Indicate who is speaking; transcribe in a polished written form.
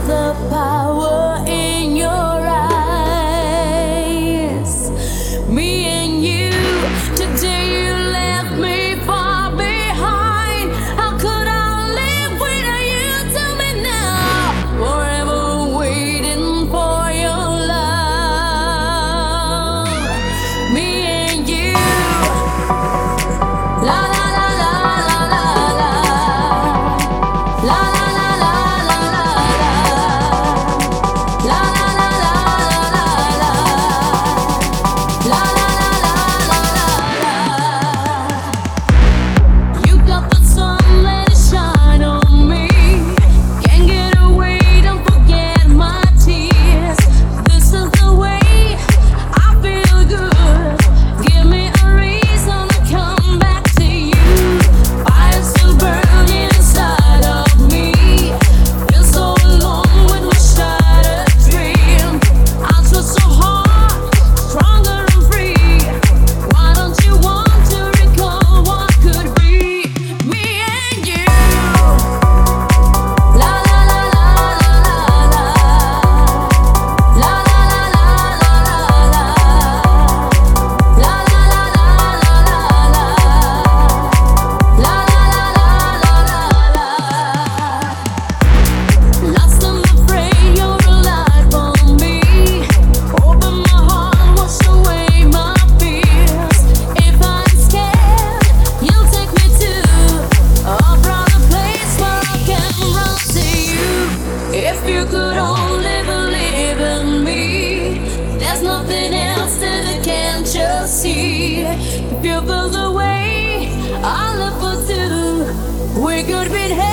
Speaker 1: the power in your eyes. Me and you, today you left me far behind. How could I live without you? Tell me now. Forever waiting for your love. Me and you. La la la la la la la la la la la la la la la. You got the sun, let it shine on me. Can't get away, don't forget my tears. This is the way I feel good. Give me a reason to come back to you. Fire still burning inside of me. Feel so alone with my shattered dream. I try so hard, stronger and free. Why don't you want to recall what could be? Me and you. La la la la la la la la la la la la. La la la la la la la la la. Lost and afraid you're alive on me. Open my heart, wash away my fears. If I'm scared, you'll take me to a brighter place where I can run to you. If you could only believe in me, there's nothing else that I can't just see. If you feel the way I live for two, we could be